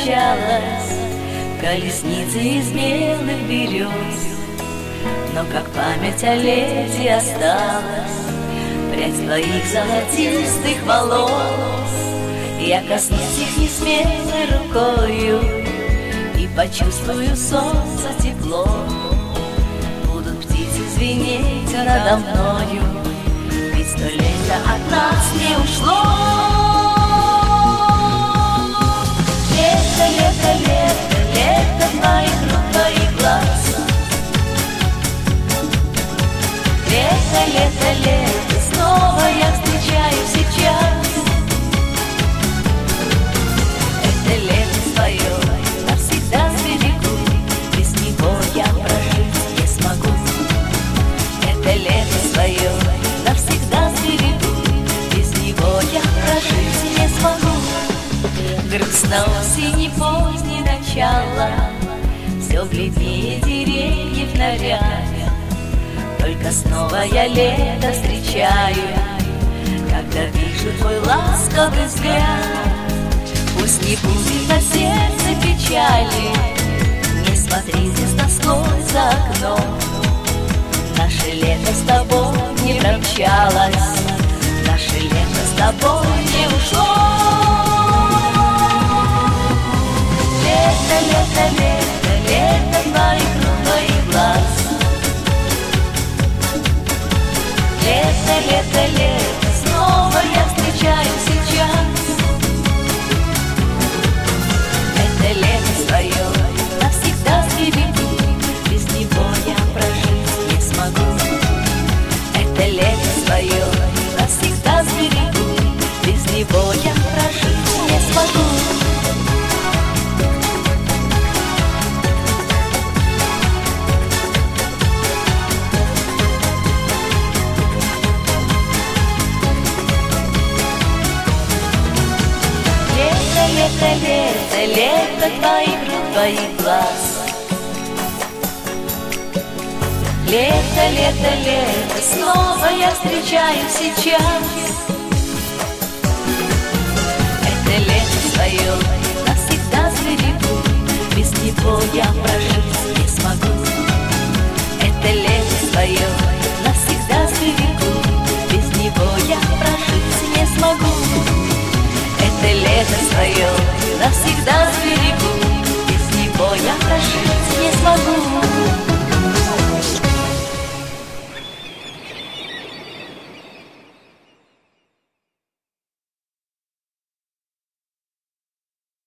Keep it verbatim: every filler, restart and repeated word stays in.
мчалась колесница из белых берез. Но как память о лете осталась прядь твоих золотистых волос. Я коснусь их несмелой рукою и почувствую солнце тепло. Будут птицы звенеть надо мною, ведь сто лет от нас не ушло. Лето, лето, лето, лето твоих рук, твоих глаз. Лето, лето, лето, снова я встречаю сейчас. Это лето свое навсегда сберегу, без него я прожить не смогу. Это лето свое навсегда сберегу, без него я прожить не смогу. Грустно осени позднее начало, все бледнее деревьев наряд. Только снова я лето встречаю, когда вижу твой ласковый взгляд. Пусть не будет на сердце печали, не смотрите с тоской за окном. Наше лето с тобой не промчалось, наше лето с тобой не ушло. Лето, лето, лето, лето твоих рук, твоих глаз. Лето, лето, лето, снова я встречаю сейчас. Это лето свое навсегда сберегу, без него я прожить не смогу. Это лето свое навсегда сберегу, без него я прожить не смогу. Лето, лето, лето твоих рук, твоих глаз. Лето, лето, лето, снова я встречаю сейчас. Это лето свое навсегда сберегу, без него я прожить не смогу. Это лето свое навсегда сберегу, без него я прожить не смогу. Это лето свое навсегда сберегу, без него я прожить не смогу.